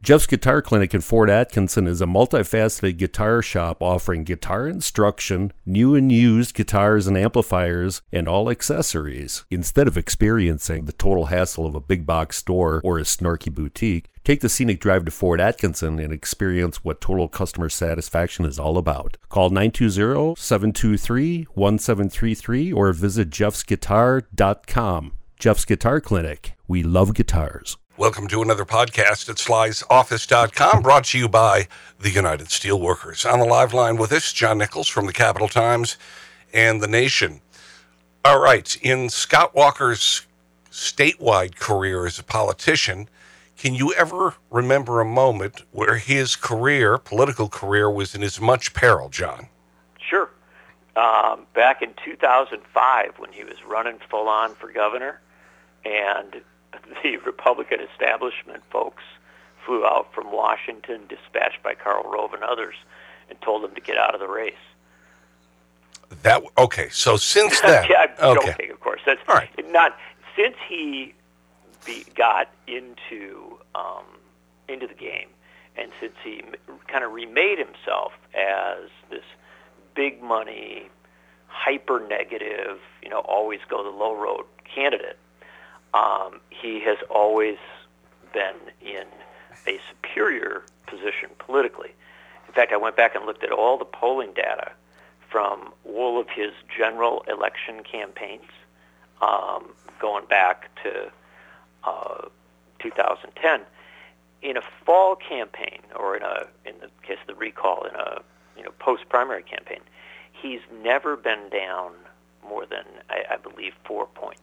Jeff's Guitar Clinic in Fort Atkinson is a multifaceted guitar shop offering guitar instruction, new and used guitars and amplifiers, and all accessories. Instead of experiencing the total hassle of a big box store or a snarky boutique, take the scenic drive to Fort Atkinson and experience what total customer satisfaction is all about. Call 920-723-1733 or visit jeffsguitar.com. Jeff's Guitar Clinic. We love guitars. Welcome to another podcast at slysoffice.com, brought to you by the United Steelworkers. On the live line with us, John Nichols from the Capital Times and The Nation. All right, in Scott Walker's statewide career as a politician, can you ever remember a moment where his career, political career, was in as much peril, John? Sure. Back in 2005, when he was running full-on for governor, and the Republican establishment folks flew out from Washington, dispatched by Karl Rove and others, and told him to get out of the race. Okay, so since then... Yeah, I'm okay. joking, of course. That's all right. Not since he got into the game, and since he kind of remade himself as this big money, hyper-negative, always go the low road candidate, he has always been in a superior position politically. In fact, I went back and looked at all the polling data from all of his general election campaigns, going back to 2010. In a fall campaign, or in the case of the recall, in a post-primary campaign, he's never been down more than, I believe, 4 points.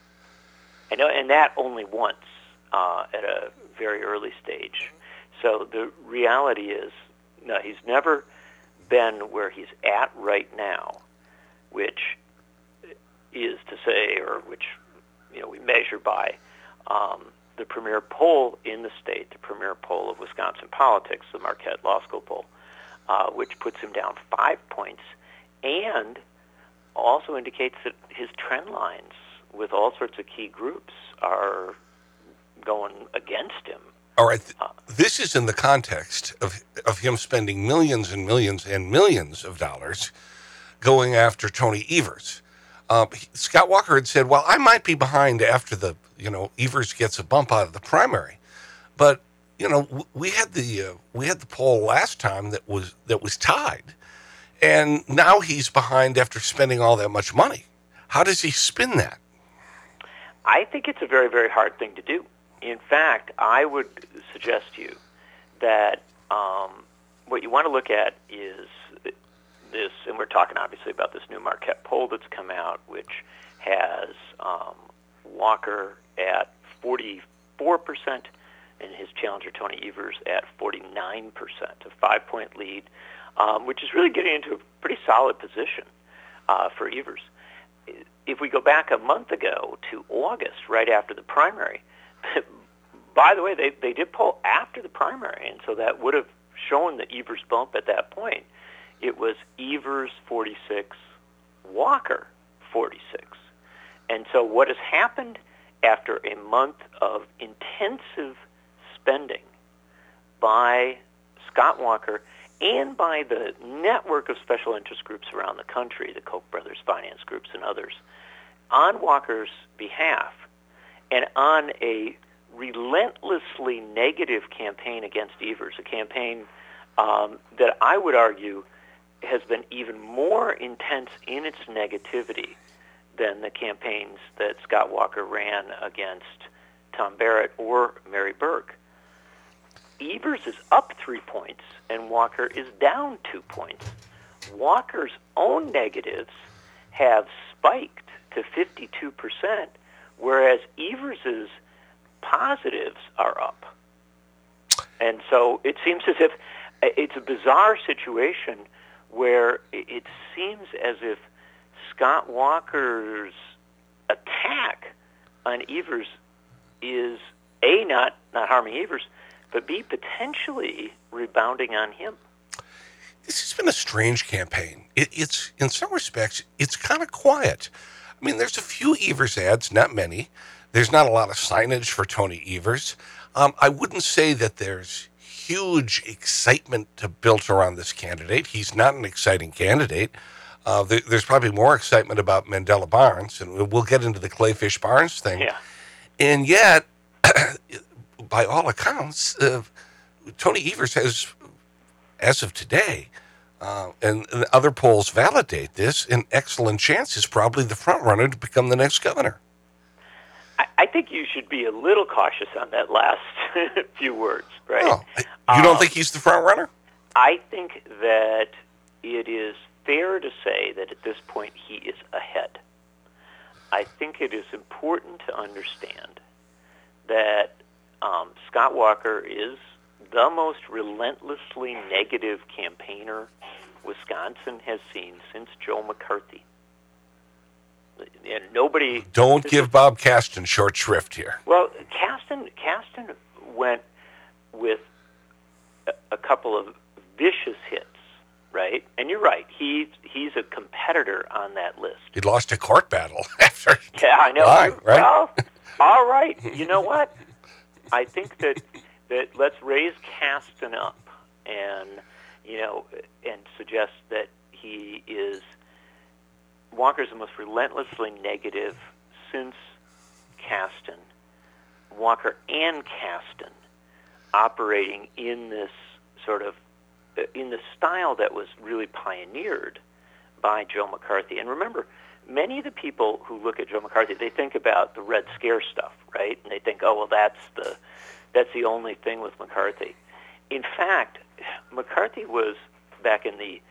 And that only once at a very early stage. So the reality is, no, he's never been where he's at right now, which is to say, or which we measure by the premier poll in the state, the premier poll of Wisconsin politics, the Marquette Law School poll, which puts him down 5 points, and also indicates that his trend lines with all sorts of key groups are going against him. All right. This is in the context of him spending millions and millions and millions of dollars going after Tony Evers. Scott Walker had said, well, I might be behind after Evers gets a bump out of the primary. But, we had the poll last time that was tied. And now he's behind after spending all that much money. How does he spin that? I think it's a very, very hard thing to do. In fact, I would suggest to you that what you want to look at is this, and we're talking obviously about this new Marquette poll that's come out, which has Walker at 44% and his challenger Tony Evers at 49%, a 5-point lead, which is really getting into a pretty solid position for Evers. If we go back a month ago to August, right after the primary, by the way, they did poll after the primary, and so that would have shown the Evers bump at that point. It was Evers 46, Walker 46. And so what has happened after a month of intensive spending by Scott Walker and by the network of special interest groups around the country, the Koch brothers finance groups and others, on Walker's behalf, and on a relentlessly negative campaign against Evers, a campaign that I would argue has been even more intense in its negativity than the campaigns that Scott Walker ran against Tom Barrett or Mary Burke. Evers is up 3 points, and Walker is down 2 points. Walker's own negatives have spiked to 52%, whereas Evers's positives are up. And so it seems as if it's a bizarre situation where it seems as if Scott Walker's attack on Evers is, A, not harming Evers, but B, potentially rebounding on him. This has been a strange campaign. It's in some respects, it's kind of quiet. I mean, there's a few Evers ads, not many. There's not a lot of signage for Tony Evers. I wouldn't say that there's huge excitement built around this candidate. He's not an exciting candidate. There's probably more excitement about Mandela Barnes, and we'll get into the Clayfish Barnes thing. Yeah. And yet, by all accounts, Tony Evers has, as of today, and other polls validate this, an excellent chance. Is probably the front runner to become the next governor. I think you should be a little cautious on that last few words, right? Oh, you don't think he's the front runner? I think that it is fair to say that at this point he is ahead. I think it is important to understand that Scott Walker is the most relentlessly negative campaigner Wisconsin has seen since Joe McCarthy. And nobody... Don't give Bob Kasten short shrift here. Well, Kasten went with a couple of vicious hits, right? And you're right. He's a competitor on that list. He lost a court battle after. Yeah, I know. Right? Well, all right. You know what? I think that let's raise Kasten up and suggest that he is... Walker's the most relentlessly negative since Kasten. Walker and Kasten operating in this sort of, in the style that was really pioneered by Joe McCarthy. And remember, many of the people who look at Joe McCarthy, they think about the Red Scare stuff, right? And they think, oh, well, that's the only thing with McCarthy. In fact, McCarthy was back in the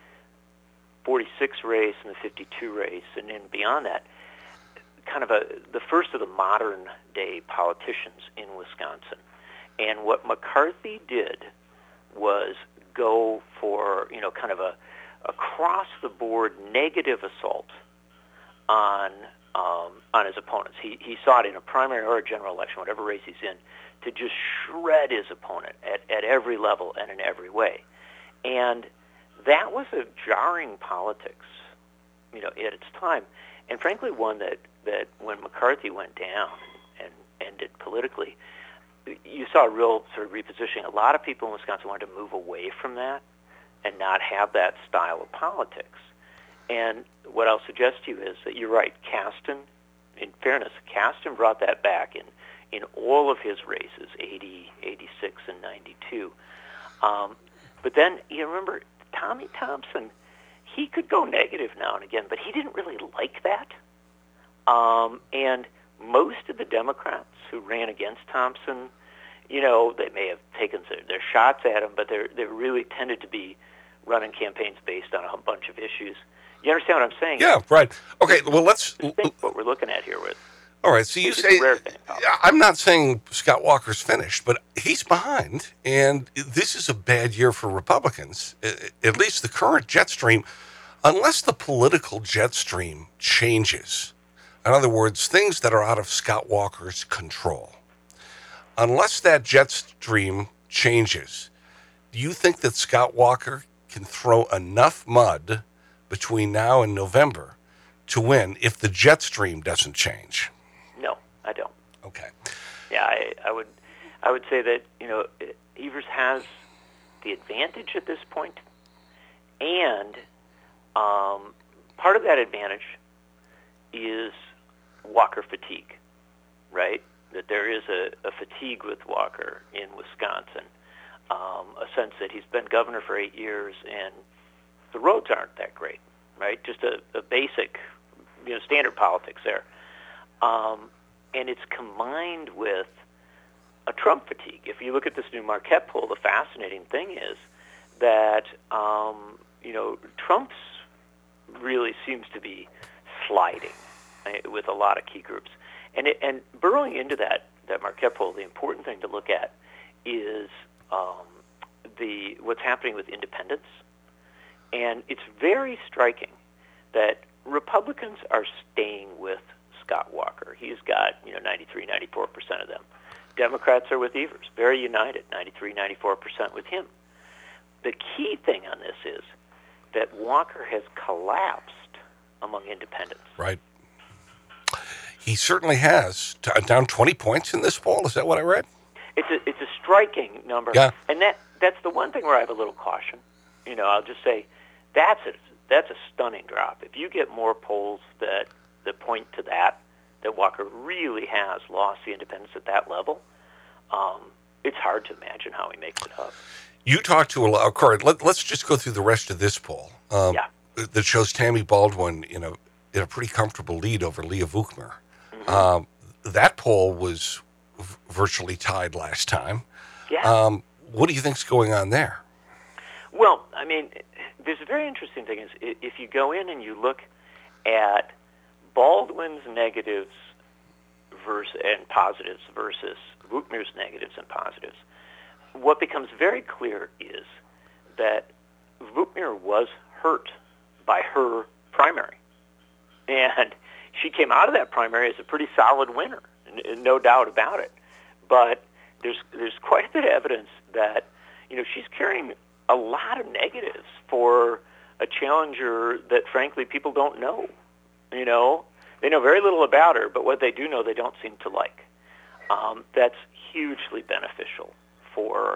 46 race and the 52 race, and then beyond that, kind of the first of the modern day politicians in Wisconsin. And what McCarthy did was go for, kind of a across the board negative assault on his opponents. He saw it in a primary or a general election, whatever race he's in, to just shred his opponent at every level and in every way. And that was a jarring politics, at its time, and frankly one that when McCarthy went down and ended politically, you saw a real sort of repositioning. A lot of people in Wisconsin wanted to move away from that and not have that style of politics. And what I'll suggest to you is that you're right, Kasten, in fairness, Kasten brought that back in all of his races, 80, 86, and 92. But then, you remember, Tommy Thompson, he could go negative now and again, but he didn't really like that. And most of the Democrats who ran against Thompson, they may have taken their shots at him, but they really tended to be running campaigns based on a bunch of issues. You understand what I'm saying? Yeah, right. Okay, well, let's think what we're looking at here with. All right, so you say, I'm not saying Scott Walker's finished, but he's behind, and this is a bad year for Republicans, at least the current jet stream, unless the political jet stream changes. In other words, things that are out of Scott Walker's control. Unless that jet stream changes, do you think that Scott Walker can throw enough mud between now and November to win if the jet stream doesn't change? No, I don't. Okay. Yeah, I would say that Evers has the advantage at this point, and part of that advantage is Walker fatigue, right? That there is a fatigue with Walker in Wisconsin, a sense that he's been governor for 8 years and the roads aren't that great, right? Just a basic, standard politics there. And it's combined with a Trump fatigue. If you look at this new Marquette poll, the fascinating thing is that, Trump's really seems to be sliding with a lot of key groups. And burrowing into that Marquette poll, the important thing to look at is what's happening with independents. And it's very striking that Republicans are staying with Scott Walker. He's got 93, 94% of them. Democrats are with Evers, very united, 93, 94% with him. The key thing on this is that Walker has collapsed among independents. Right. He certainly has. Down 20 points in this poll. Is that what I read? It's a striking number. Yeah. And that's the one thing where I have a little caution. I'll just say that's a stunning drop. If you get more polls that point to that Walker really has lost the independents at that level, it's hard to imagine how he makes it up. You talked to a lot. Corey, let's just go through the rest of this poll. That shows Tammy Baldwin in a pretty comfortable lead over Leah Vukmir. Mm-hmm. That poll was virtually tied last time. Yeah. What do you think's going on there? Well, I mean, there's a very interesting thing is if you go in and you look at Baldwin's negatives and positives versus Vukmir's negatives and positives, what becomes very clear is that Vukmir was hurt by her primary. And she came out of that primary as a pretty solid winner, no doubt about it. But there's quite a bit of evidence that, she's carrying a lot of negatives for a challenger that, frankly, people don't know. They know very little about her, but what they do know, they don't seem to like. That's hugely beneficial for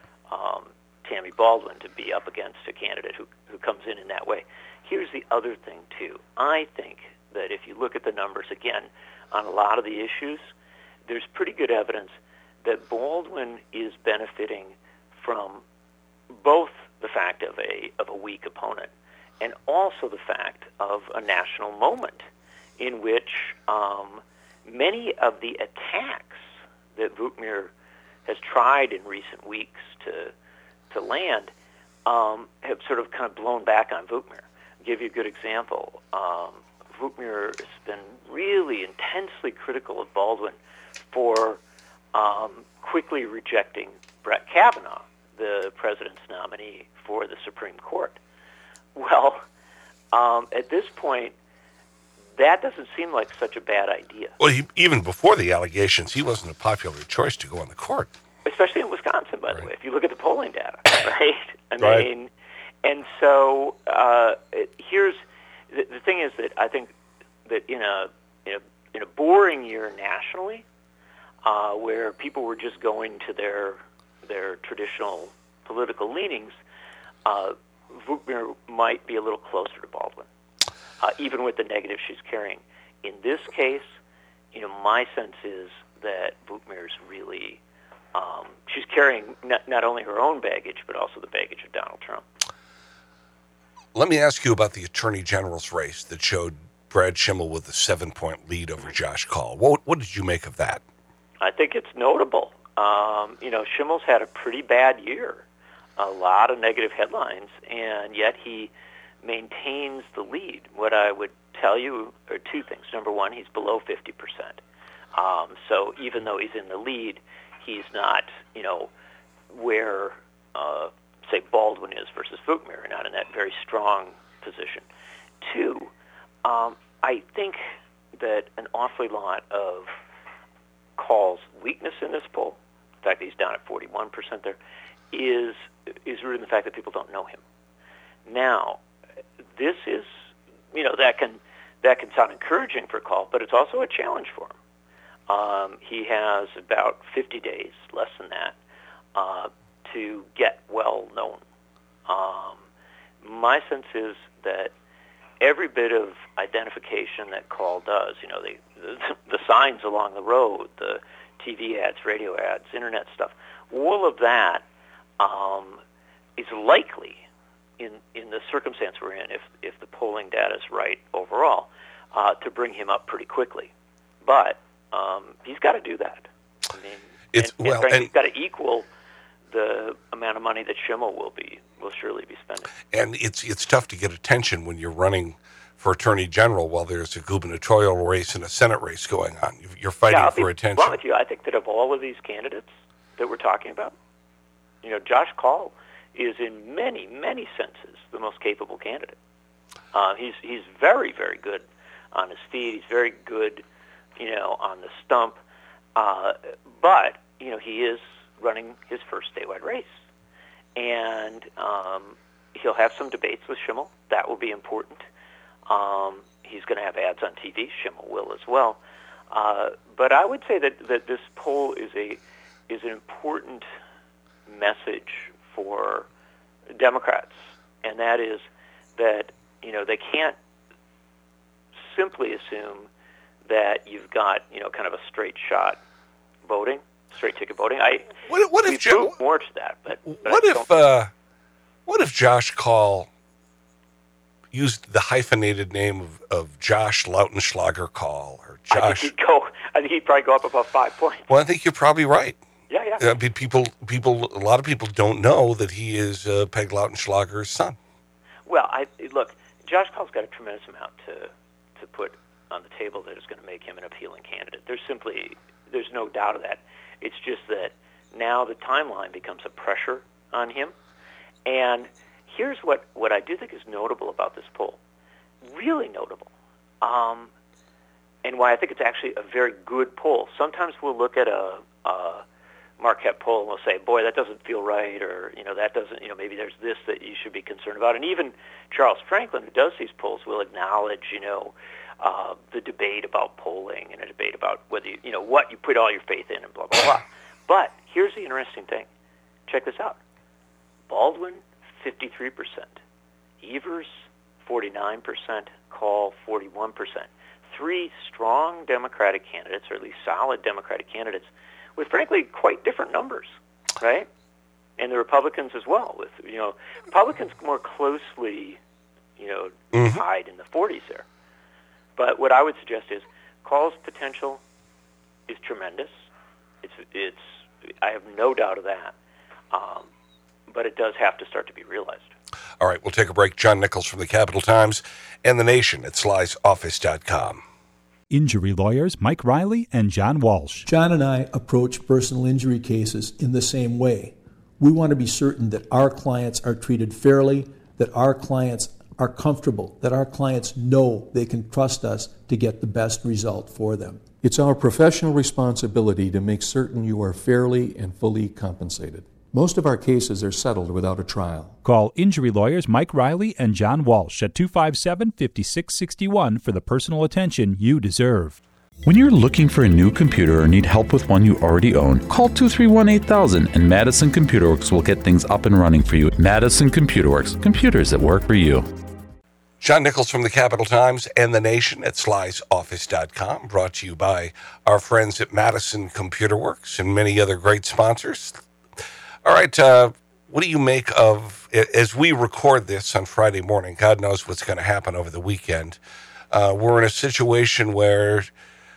Tammy Baldwin to be up against a candidate who comes in that way. Here's the other thing, too. I think that if you look at the numbers, again, on a lot of the issues, there's pretty good evidence that Baldwin is benefiting from both the fact of a weak opponent and also the fact of a national moment in which many of the attacks that Vukmir has tried in recent weeks to land have sort of kind of blown back on Vukmir. I'll give you a good example. Vukmir has been really intensely critical of Baldwin for quickly rejecting Brett Kavanaugh, the president's nominee for the Supreme Court. Well, at this point, that doesn't seem like such a bad idea. Well, even before the allegations, he wasn't a popular choice to go on the court. Especially in Wisconsin, by the way, if you look at the polling data, right? I right. mean, and so here's the thing is that I think that in a boring year nationally, where people were just going to their traditional political leanings, Vukmir might be a little closer to Baldwin, even with the negative she's carrying. In this case, my sense is that Vukmir's really she's carrying not only her own baggage, but also the baggage of Donald Trump. Let me ask you about the Attorney General's race that showed Brad Schimel with a 7-point lead over Josh Kaul. What did you make of that? I think it's notable. Schimmel's had a pretty bad year, a lot of negative headlines, and yet he maintains the lead. What I would tell you are two things. Number one, he's below 50%. So even though he's in the lead, he's not, where, say, Baldwin is versus Vukmir, not in that very strong position. Two, I think that an awfully lot of Kaul's weakness in this poll, the fact that he's down at 41% there, is rooted in the fact that people don't know him. Now, this is, that can sound encouraging for Kaul, but it's also a challenge for him. He has about 50 days, less than that, to get well known. My sense is that every bit of identification that Kaul does, the signs along the road, the TV ads, radio ads, internet stuff, all of that is likely, in the circumstance we're in, if the polling data is right overall, to bring him up pretty quickly. But he's got to do that. I mean, frankly, he's got to equal the amount of money that Schimel will surely be spending. And it's tough to get attention when you're running for Attorney General while there's a gubernatorial race and a Senate race going on. You're fighting for attention. Well, with you, I think that of all of these candidates that we're talking about, Josh Kaul is in many, many senses the most capable candidate. He's very, very good on his feet. He's very good, on the stump. But he is running his first statewide race, and he'll have some debates with Schimel. That will be important. He's going to have ads on TV. Schimel will as well. But I would say that this poll is an important message for Democrats, and that is that they can't simply assume that you've got kind of a straight ticket voting. What if more to that? But what if Josh Kaul used the hyphenated name of Josh Lautenschlager Kaul or Josh? I think he'd probably go up about 5 points. Well, I think you're probably right. Yeah. I mean, a lot of people don't know that he is Peg Lautenschlager's son. Well, look, Josh Kaul's got a tremendous amount to put on the table that is going to make him an appealing candidate. There's no doubt of that. It's just that now the timeline becomes a pressure on him. And here's what I do think is notable about this poll, really notable, and why I think it's actually a very good poll. Sometimes we'll look at a Marquette poll and we'll say, boy, that doesn't feel right, or that doesn't, maybe there's this that you should be concerned about. And even Charles Franklin, who does these polls, will acknowledge, the debate about polling and a debate about whether what you put all your faith in and blah blah blah. But here's the interesting thing. Check this out. Baldwin, 53%. Evers, 49%. Kaul, 41%. Three strong Democratic candidates, or at least solid Democratic candidates, with frankly quite different numbers, right? And the Republicans as well. With Republicans more closely, tied in the 40s there. But what I would suggest is Kaul's potential is tremendous. It's I have no doubt of that. But it does have to start to be realized. All right, we'll take a break. John Nichols from the Capital Times and The Nation at Sly'sOffice.com. Injury lawyers Mike Riley and John Walsh. John and I approach personal injury cases in the same way. We want to be certain that our clients are treated fairly, that our clients are comfortable, that our clients know they can trust us to get the best result for them. It's our professional responsibility to make certain you are fairly and fully compensated. Most of our cases are settled without a trial. Call injury lawyers Mike Riley and John Walsh at 257-5661 for the personal attention you deserve. When you're looking for a new computer or need help with one you already own, call 231-8000 and Madison Computer Works will get things up and running for you. Madison Computer Works, computers that work for you. John Nichols from the Capital Times and The Nation at Sly'sOffice.com, brought to you by our friends at Madison Computer Works and many other great sponsors. All right, what do you make of, as we record this on Friday morning, God knows what's going to happen over the weekend. We're in a situation where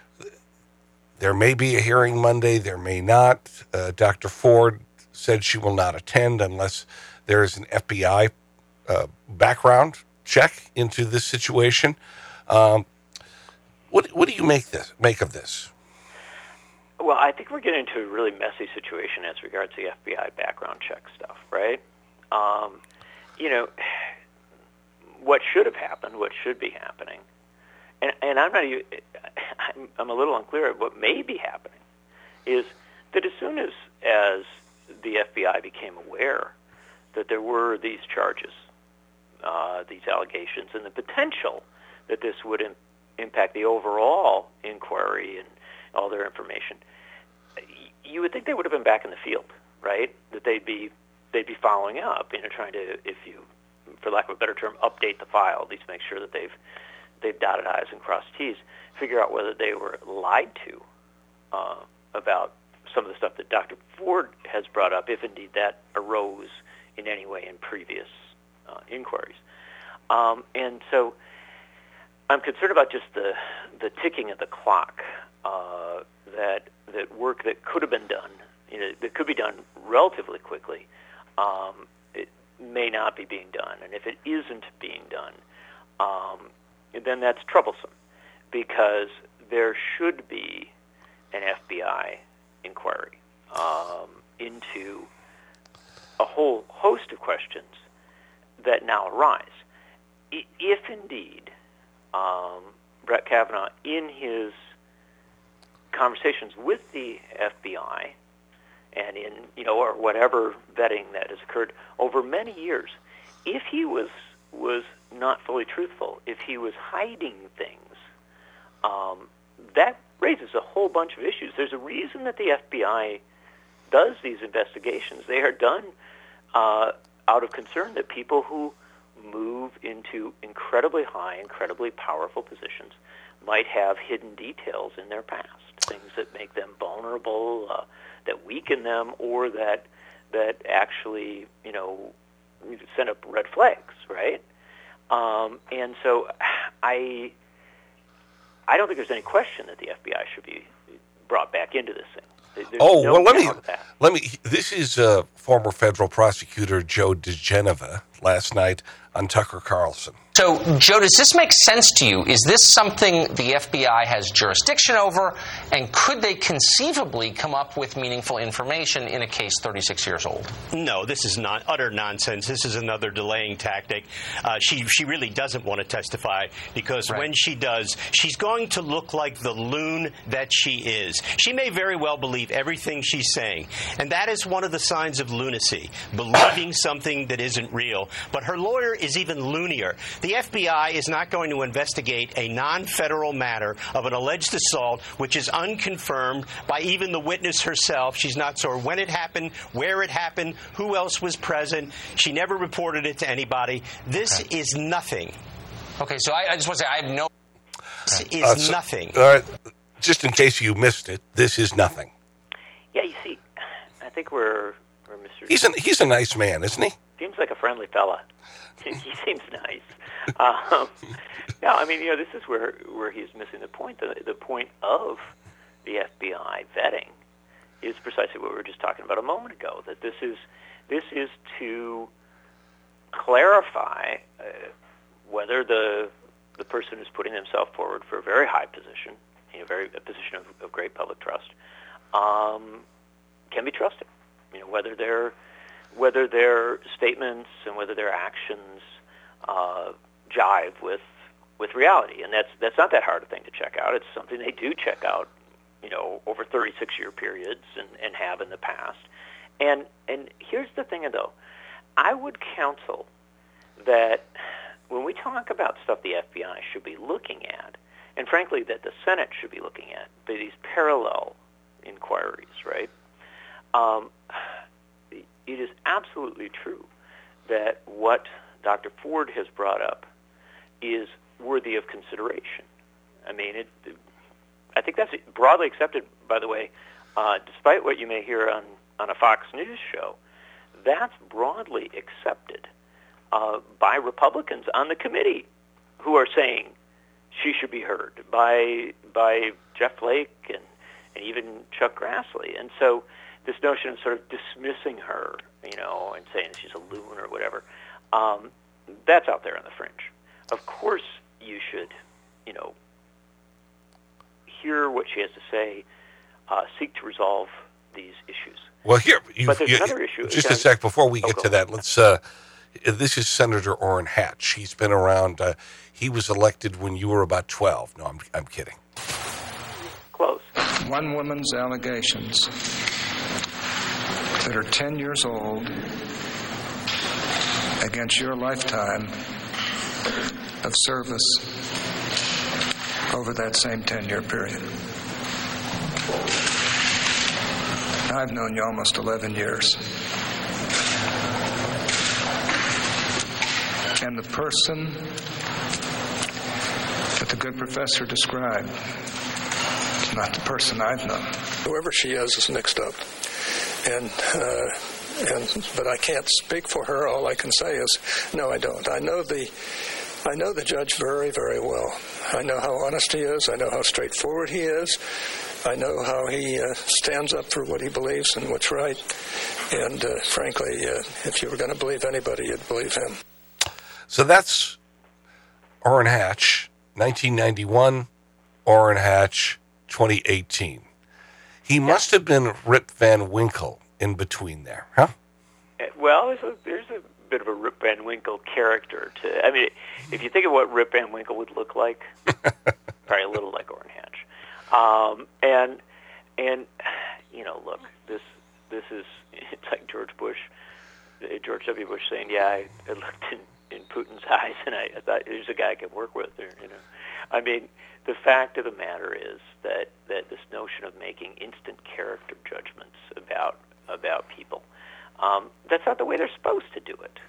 there may be a hearing Monday, there may not. Dr. Ford said she will not attend unless there is an FBI background check into this situation. What do you make of this? Well, I think we're getting into a really messy situation as regards to the FBI background check stuff, right? What should have happened, what should be happening, and I'm a little unclear of what may be happening, is that as soon as the FBI became aware that there were these charges, these allegations, and the potential that this would impact the overall inquiry and all their information, you would think they would have been back in the field, right? That they'd be following up, trying to, if you, for lack of a better term, update the file, at least make sure that they've dotted I's and crossed T's, figure out whether they were lied to about some of the stuff that Dr. Ford has brought up, if indeed that arose in any way in previous inquiries. And so I'm concerned about just the ticking of the clock, that work that could have been done, that could be done relatively quickly, it may not be being done. And if it isn't being done, then that's troublesome, because there should be an FBI inquiry into a whole host of questions that now arise. If indeed Brett Kavanaugh, in his conversations with the FBI and in, or whatever vetting that has occurred over many years, if he was not fully truthful, if he was hiding things, that raises a whole bunch of issues. There's a reason that the FBI does these investigations. They are done out of concern that people who move into incredibly high, incredibly powerful positions might have hidden details in their past, things that make them vulnerable, that weaken them, or that actually, send up red flags, right? And so I don't think there's any question that the FBI should be brought back into this thing. Let me. This is former federal prosecutor Joe DeGeneva last night on Tucker Carlson. So, Joe, does this make sense to you? Is this something the FBI has jurisdiction over, and could they conceivably come up with meaningful information in a case 36 years old? No, this is not utter nonsense. This is another delaying tactic. She really doesn't want to testify because when she does, she's going to look like the loon that she is. She may very well believe everything she's saying, and that is one of the signs of lunacy, believing something that isn't real. But her lawyer is even loonier. The FBI is not going to investigate a non-federal matter of an alleged assault, which is unconfirmed by even the witness herself. She's not sure when it happened, where it happened, who else was present. She never reported it to anybody. This is nothing. Okay, so I just want to say I have no... This is nothing. All right, just in case you missed it, this is nothing. Yeah, you see, I think we're Mr. He's a nice man, isn't he? Seems like a friendly fella. He seems nice. This is where he's missing the point. The point of the FBI vetting is precisely what we were just talking about a moment ago. That this is to clarify whether the person who's putting themselves forward for a very high position, a position of great public trust, can be trusted. Whether their statements and whether their actions jive with reality, and that's not that hard a thing to check out. It's something they do check out, over 36-year periods and have in the past. And here's the thing, though, I would counsel that when we talk about stuff the FBI should be looking at, and frankly that the Senate should be looking at, these parallel inquiries, right? It is absolutely true that what Dr. Ford has brought up is worthy of consideration. I think that's broadly accepted, by the way, despite what you may hear on a Fox News show. That's broadly accepted by Republicans on the committee who are saying she should be heard, by Jeff Flake and even Chuck Grassley. And so this notion of sort of dismissing her, and saying she's a loon or whatever, that's out there on the fringe. Of course you should, hear what she has to say, seek to resolve these issues. Well, here, but there's another issue. Just a sec before we get to that. Let's. This is Senator Orrin Hatch. He's been around. He was elected when you were about 12. No, I'm kidding. Close. One woman's allegations that are 10 years old against your lifetime of service over that same 10-year period. I've known you almost 11 years. And the person that the good professor described is not the person I've known. Whoever she is mixed up. But I can't speak for her. All I can say is, no, I don't. I know the judge very, very well. I know how honest he is. I know how straightforward he is. I know how he stands up for what he believes and what's right. And frankly, if you were going to believe anybody, you'd believe him. So that's Orrin Hatch, 1991, Orrin Hatch, 2018. He must have been Rip Van Winkle in between there, huh? Well, there's a bit of a Rip Van Winkle character to. I mean, if you think of what Rip Van Winkle would look like, probably a little like Orrin Hatch. And look, this is, it's like George W. Bush saying, "Yeah, I looked in Putin's eyes, and I thought there's a guy I could work with." I mean, the fact of the matter is that this notion of making instant character judgments about people That's not the way they're supposed to do it.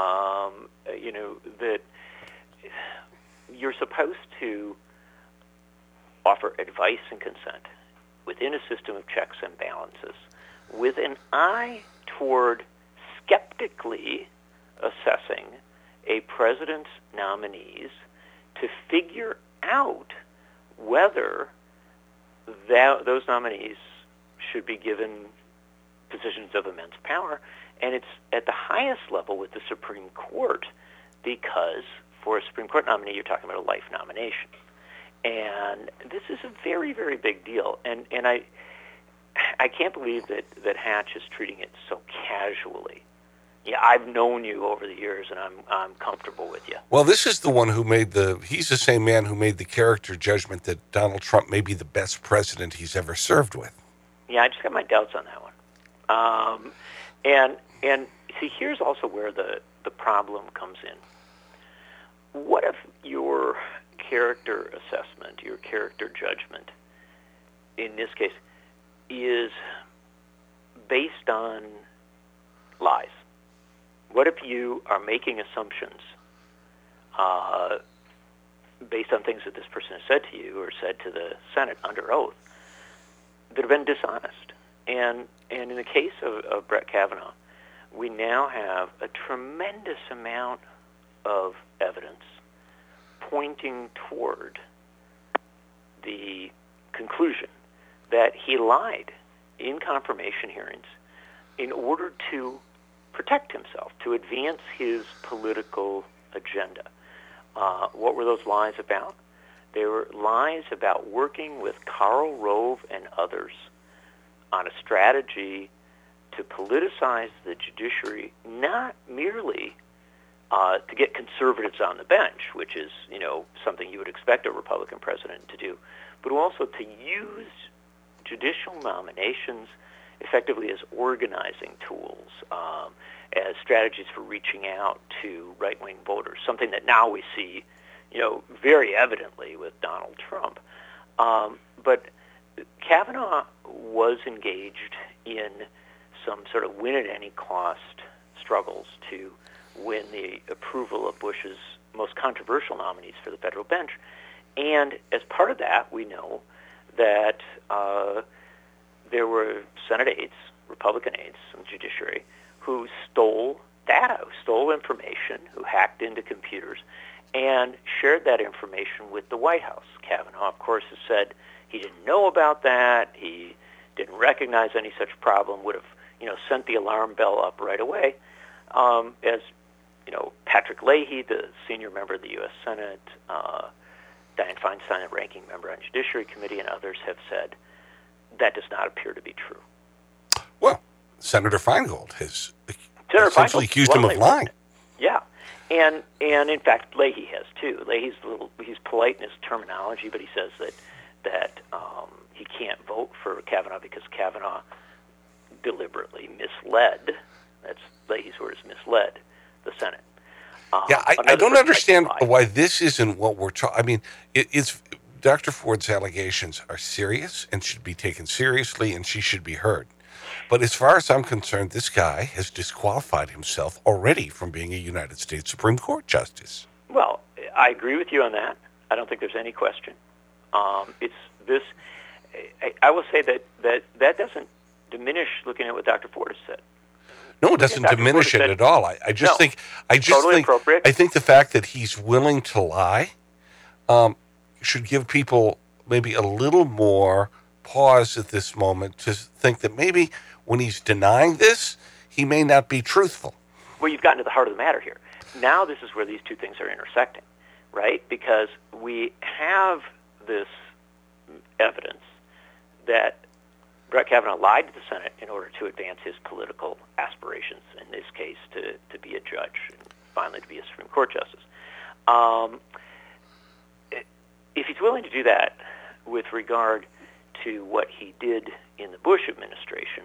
That you're supposed to offer advice and consent within a system of checks and balances with an eye toward skeptically assessing a president's nominees to figure out whether those nominees should be given positions of immense power. And it's at the highest level with the Supreme Court, because for a Supreme Court nominee, you're talking about a life nomination. And this is a very, very big deal. And I can't believe that Hatch is treating it so casually. Yeah, I've known you over the years, and I'm comfortable with you. Well, this is the one who he's the same man who made the character judgment that Donald Trump may be the best president he's ever served with. Yeah, I just got my doubts on that one. And see, here's also where the problem comes in. What if your character assessment, your character judgment, in this case, is based on lies? What if you are making assumptions based on things that this person has said to you or said to the Senate under oath that have been dishonest? And in the case of Brett Kavanaugh, we now have a tremendous amount of evidence pointing toward the conclusion that he lied in confirmation hearings in order to protect himself, to advance his political agenda. What were those lies about? They were lies about working with Karl Rove and others on a strategy to politicize the judiciary, not merely to get conservatives on the bench, which is, something you would expect a Republican president to do, but also to use judicial nominations effectively as organizing tools, as strategies for reaching out to right-wing voters, something that now we see, very evidently with Donald Trump. But Kavanaugh was engaged in some sort of win-at-any-cost struggles to win the approval of Bush's most controversial nominees for the federal bench. And as part of that, we know that there were Senate aides, Republican aides in the judiciary, who stole data, who stole information, who hacked into computers, and shared that information with the White House. Kavanaugh, of course, has said he didn't know about that, he didn't recognize any such problem, would have, sent the alarm bell up right away. As Patrick Leahy, the senior member of the U.S. Senate, Dianne Feinstein, the ranking member on Judiciary Committee, and others have said that does not appear to be true. Well, Senator Feingold has essentially accused him of lying. Yeah, and in fact, Leahy has too. Leahy's he's polite in his terminology, but he says that he can't vote for Kavanaugh because Kavanaugh deliberately misled. That's Leahy's words, misled the Senate. I don't understand why this isn't what we're talking. I mean, it's Dr. Ford's allegations are serious and should be taken seriously, and she should be heard. But as far as I'm concerned, this guy has disqualified himself already from being a United States Supreme Court justice. Well, I agree with you on that. I don't think there's any question. It's this. I will say that doesn't diminish looking at what Dr. Ford has said. No, it doesn't diminish it at all. I just think the fact that he's willing to lie should give people maybe a little more pause at this moment to think that maybe when he's denying this, he may not be truthful. Well, you've gotten to the heart of the matter here. Now this is where these two things are intersecting, right? Because we have this evidence that Brett Kavanaugh lied to the Senate in order to advance his political aspirations, in this case to be a judge and finally to be a Supreme Court justice. If he's willing to do that with regard to what he did in the Bush administration,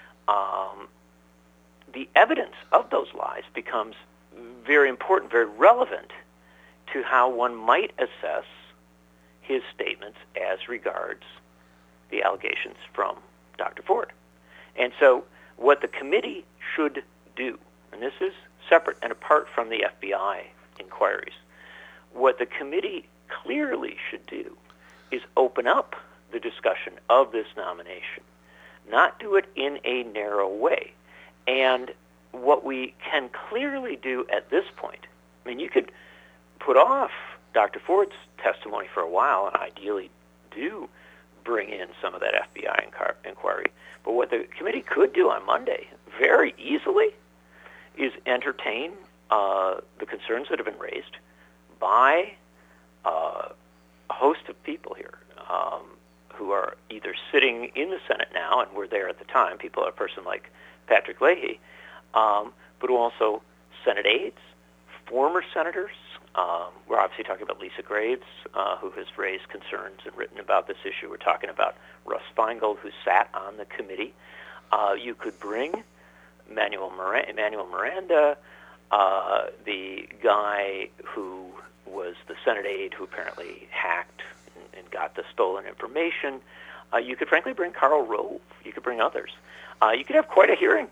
the evidence of those lies becomes very important, very relevant to how one might assess his statements as regards the allegations from Dr. Ford. And so what the committee should do, and this is separate and apart from the FBI inquiries, what the committee clearly should do is open up the discussion of this nomination, not do it in a narrow way. And what we can clearly do at this point, I mean, you could put off Dr. Ford's testimony for a while and ideally do bring in some of that FBI inquiry. But what the committee could do on Monday very easily is entertain the concerns that have been raised by a host of people here who are either sitting in the Senate now and were there at the time, a person like Patrick Leahy, but also Senate aides, former senators. We're obviously talking about Lisa Graves, who has raised concerns and written about this issue. We're talking about Russ Feingold, who sat on the committee. You could bring Emmanuel Miranda, the guy who was the Senate aide who apparently hacked and got the stolen information. You could frankly bring Karl Rove. You could bring others. You could have quite a hearing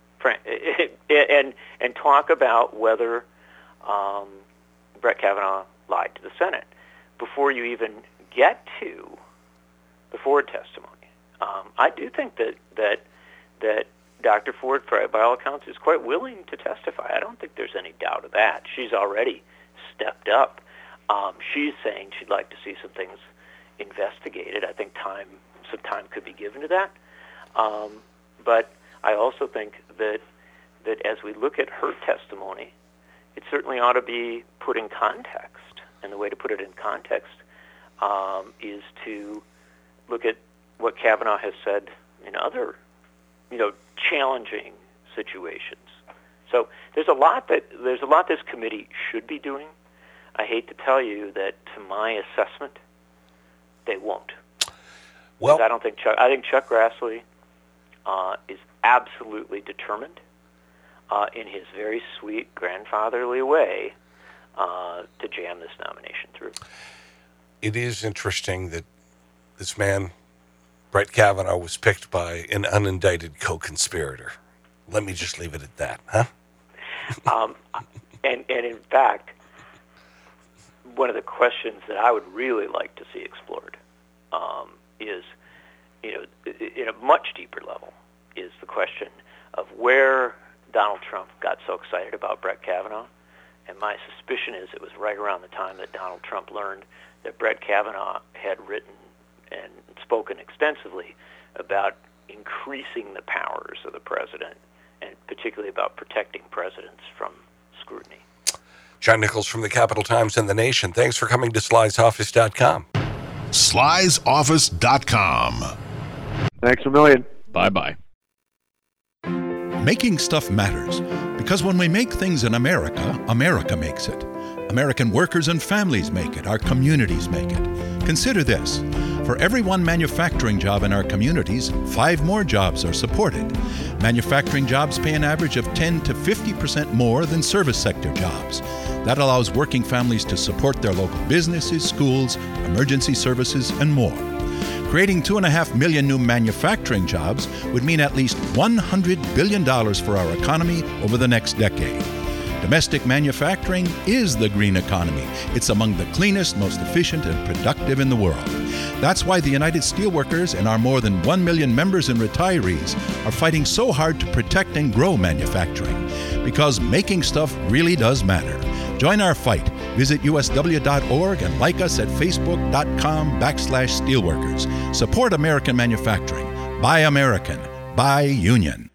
and talk about whether Brett Kavanaugh lied to the Senate before you even get to the Ford testimony. I do think that Dr. Ford, by all accounts, is quite willing to testify. I don't think there's any doubt of that. She's already stepped up. She's saying she'd like to see some things investigated. I think some time could be given to that. But I also think that as we look at her testimony, it certainly ought to be put in context. And the way to put it in context is to look at what Kavanaugh has said in other, challenging situations. So there's a lot this committee should be doing. I hate to tell you that, to my assessment, they won't. Well, I think Chuck Grassley is absolutely determined, in his very sweet grandfatherly way, to jam this nomination through. It is interesting that this man, Brett Kavanaugh, was picked by an unindicted co-conspirator. Let me just leave it at that, huh? And in fact, one of the questions that I would really like to see explored is, in a much deeper level, is the question of where Donald Trump got so excited about Brett Kavanaugh. And my suspicion is it was right around the time that Donald Trump learned that Brett Kavanaugh had written and spoken extensively about increasing the powers of the president, and particularly about protecting presidents from scrutiny. John Nichols from the Capital Times and The Nation. Thanks for coming to Sly'sOffice.com. Sly'sOffice.com. Thanks a million. Bye-bye. Making stuff matters, because when we make things in America, America makes it. American workers and families make it. Our communities make it. Consider this. For every one manufacturing job in our communities, 5 more jobs are supported. Manufacturing jobs pay an average of 10 to 50% more than service sector jobs. That allows working families to support their local businesses, schools, emergency services, and more. Creating 2.5 million new manufacturing jobs would mean at least $100 billion for our economy over the next decade. Domestic manufacturing is the green economy. It's among the cleanest, most efficient, and productive in the world. That's why the United Steelworkers and our more than 1 million members and retirees are fighting so hard to protect and grow manufacturing. Because making stuff really does matter. Join our fight. Visit usw.org and like us at facebook.com/steelworkers. Support American manufacturing. Buy American. Buy Union.